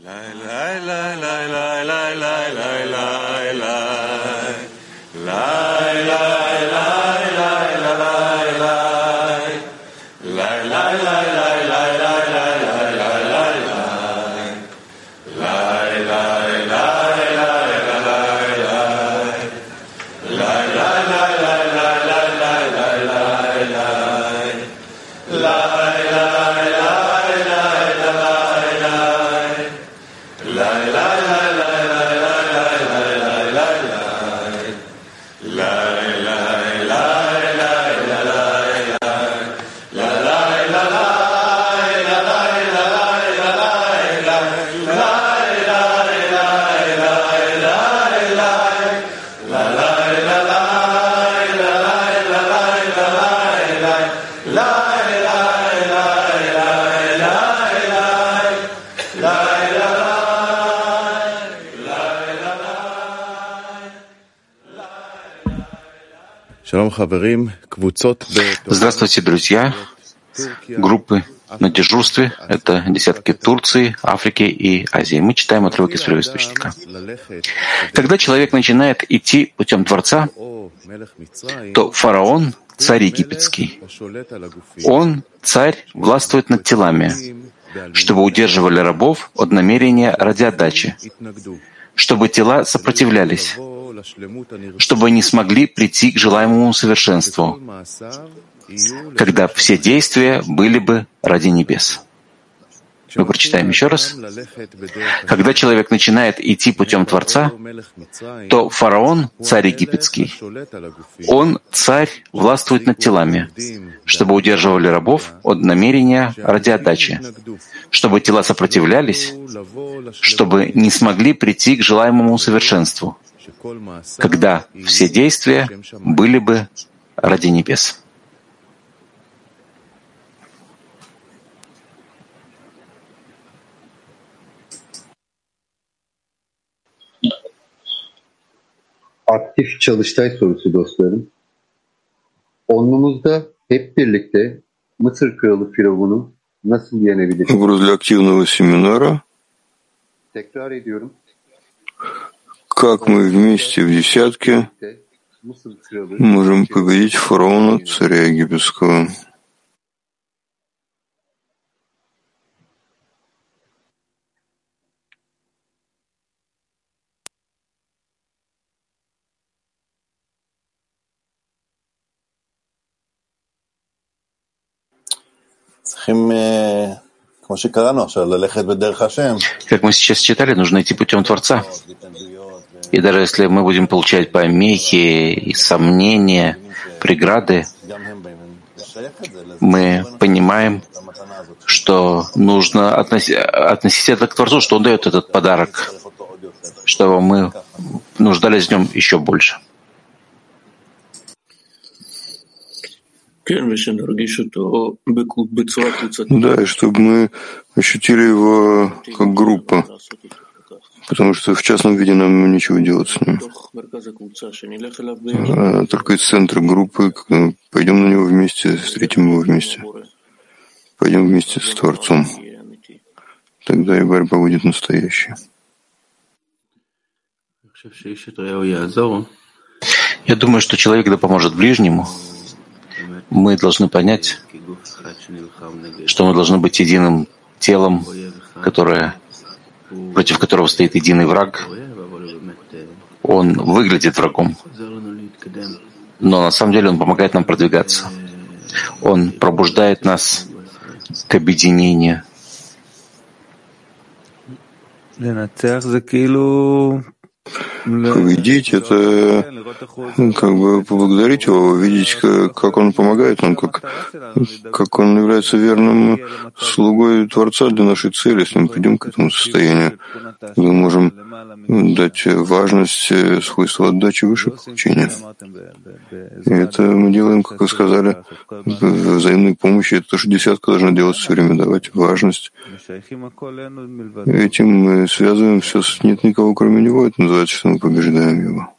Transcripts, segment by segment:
Здравствуйте, друзья. Группы на дежурстве — это десятки Турции, Африки и Азии. Мы читаем отрывок из первоисточника. Когда человек начинает идти путем Творца, то фараон — царь египетский. Он, царь, властвует над телами, чтобы удерживали рабов от намерения ради отдачи, чтобы тела сопротивлялись, чтобы они смогли прийти к желаемому совершенству, когда все действия были бы ради небес. Мы прочитаем еще раз. Когда человек начинает идти путем Творца, то фараон — царь египетский. Он, царь, властвует над телами, чтобы удерживали рабов от намерения ради отдачи, чтобы тела сопротивлялись, чтобы не смогли прийти к желаемому совершенству, когда все действия были бы ради небес. Aktif çalıştay sorusu dostlarım. Onlumuzda hep birlikte Mısır Kralı Firavun'u nasıl yenebiliriz? Вопрос для активного семинара. Tekrar ediyorum. Как мы вместе в десятке можем победить фараона, царя египетского? Как мы сейчас читали, нужно идти путем Творца. И даже если мы будем получать помехи и сомнения, преграды, мы понимаем, что нужно относить это к Творцу, что Он дает этот подарок, чтобы мы нуждались в нем еще больше. Да, и чтобы мы ощутили его как группа, потому что в частном виде нам нечего делать с ним. А только из центра группы пойдем на него вместе, встретим его вместе, пойдем вместе с Творцом. Тогда и борьба будет настоящей. Я думаю, что человек, когда поможет ближнему, мы должны понять, что мы должны быть единым телом, против которого стоит единый враг. Он выглядит врагом, но на самом деле он помогает нам продвигаться. Он пробуждает нас к объединению. Победить — это как бы поблагодарить его, видеть, как он помогает нам, как он является верным слугой Творца для нашей цели. Если мы придем к этому состоянию, мы можем дать важность свойству отдачи выше получения. И это мы делаем, как вы сказали, взаимной помощи. Это то, что десятка должна делать все время, давать важность. Этим мы связываем все, нет никого кроме него. Это называется, что мы побеждаем его.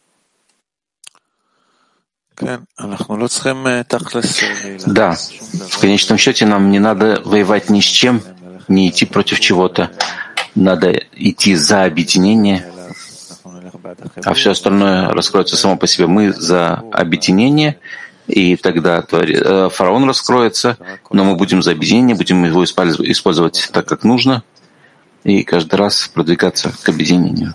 Да, в конечном счете нам не надо воевать ни с чем, не идти против чего-то. надо идти за объединение, а все остальное раскроется само по себе. Мы за объединение, и тогда фараон раскроется, но мы будем за объединение, будем его использовать так, как нужно, и каждый раз продвигаться к объединению.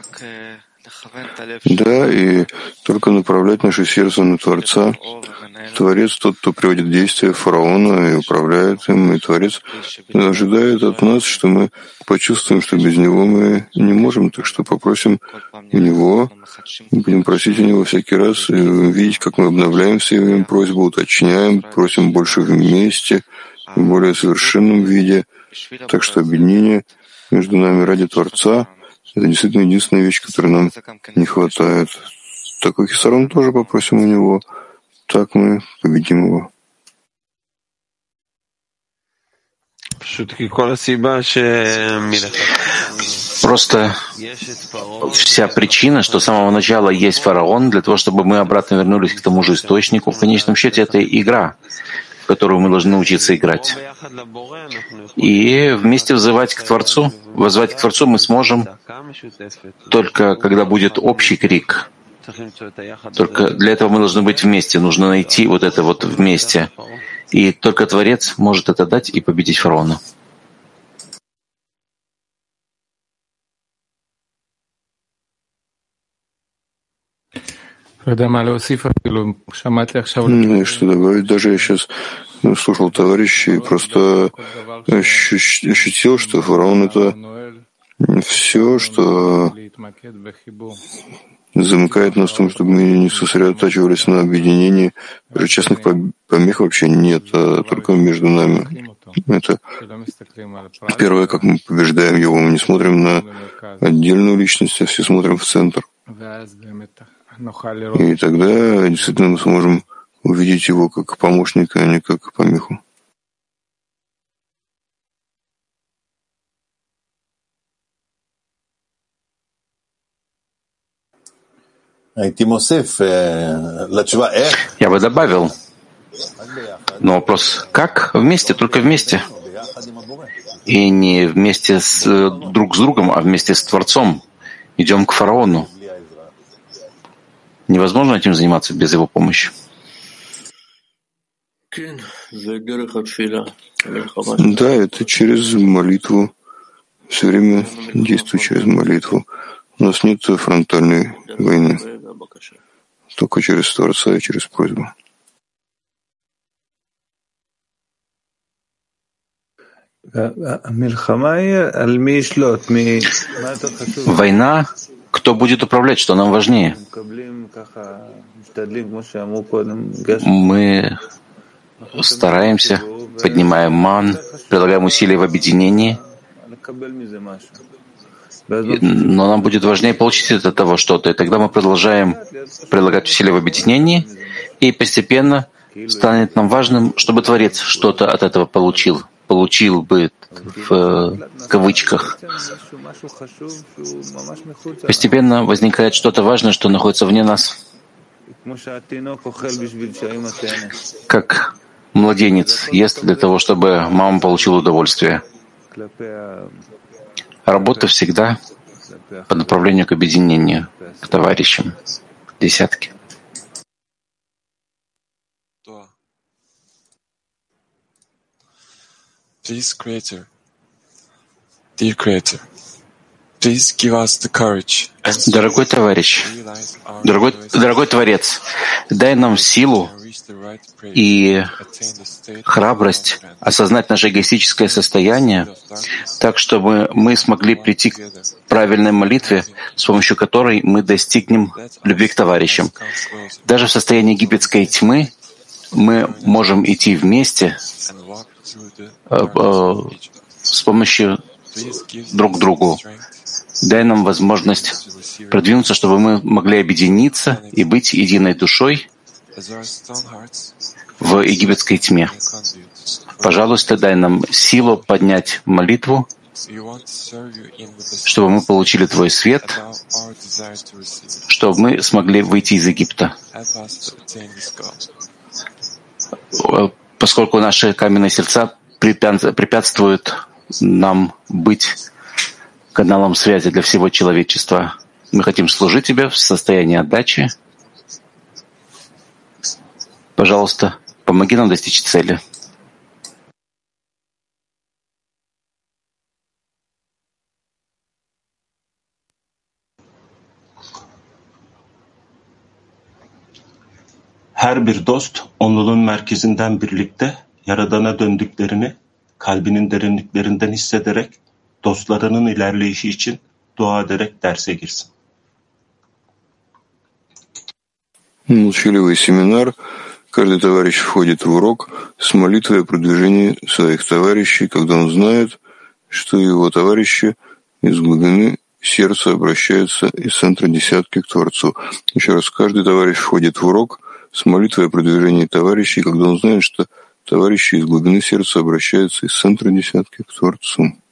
Да, и только направлять наше сердце на Творца. Творец — тот, кто приводит действия фараона и управляет им, и Творец ожидает от нас, что мы почувствуем, что без него мы не можем, так что попросим у него, будем просить у него всякий раз и видеть, как мы обновляем все его просьбы, уточняем, просим больше вместе, в более совершенном виде, так что объединение между нами ради Творца — это действительно единственная вещь, которой нам не хватает. Такой хисарон тоже попросим у него, так мы победим его. Просто вся причина, что с самого начала есть фараон, для того, чтобы мы обратно вернулись к тому же источнику. В конечном счете, это игра, в которую мы должны научиться играть. И вместе взывать к Творцу мы сможем только когда будет общий крик. Только для этого мы должны быть вместе, нужно найти вот это вот вместе. И только Творец может это дать и победить фараона. Ну и что добавить? Даже я сейчас слушал товарищей и просто ощутил, что фараон — это все, что замыкает нас в том, чтобы мы не сосредотачивались на объединении. Даже частных помех вообще нет, а только между нами. Это первое, как мы побеждаем его. Мы не смотрим на отдельную личность, а все смотрим в центр. И тогда действительно мы сможем увидеть его как помощника, а не как помеху. Я бы добавил, но вопрос, как? Вместе, только вместе. И не вместе друг с другом, а вместе с Творцом. Идем к фараону. Невозможно этим заниматься без его помощи. Да, это через молитву. Все время действую через молитву. У нас нет фронтальной войны. Только через Творца и через просьбу. Война, кто будет управлять, что нам важнее? Мы стараемся, поднимаем ман, прилагаем усилия в объединении, но нам будет важнее получить от этого что-то, и тогда мы продолжаем прилагать усилия в объединении, и постепенно станет нам важным, чтобы Творец что-то от этого получил бы в кавычках. Постепенно возникает что-то важное, что находится вне нас. Как младенец ест для того, чтобы мама получила удовольствие. Работа всегда по направлению к объединению, к товарищам, к десятке. Please, Creator, dear Creator, please give us the courage. Дорогой товарищ, дорогой Творец, дай нам силу и храбрость осознать наше эгоистическое состояние, так, чтобы мы смогли прийти к правильной молитве, с помощью которой мы достигнем любви к товарищам. Даже в состоянии египетской тьмы мы можем идти вместе с помощью друг к другу. Дай нам возможность продвинуться, чтобы мы могли объединиться и быть единой душой в египетской тьме. Пожалуйста, дай нам силу поднять молитву, чтобы мы получили Твой свет, чтобы мы смогли выйти из Египта. Поскольку наши каменные сердца препятствуют нам быть каналом связи для всего человечества. Мы хотим служить Тебе в состоянии отдачи. Пожалуйста, помоги нам достичь цели. Her bir dost, onluluğun merkezinden birlikte Yaradan'a döndüklerini kalbinin derinliklerinden hissederek dostlarının ilerleyişi için dua ederek derse girsin. Молчаливый семинар. Каждый товарищ входит в урок с молитвой о продвижении своих товарищей, когда он знает, что его товарищи из глубины сердца обращаются из центра десятки к Творцу. Еще раз, каждый товарищ входит в урок с молитвой о продвижении товарищей, когда он знает, что товарищи из глубины сердца обращаются из центра десятки к Творцу.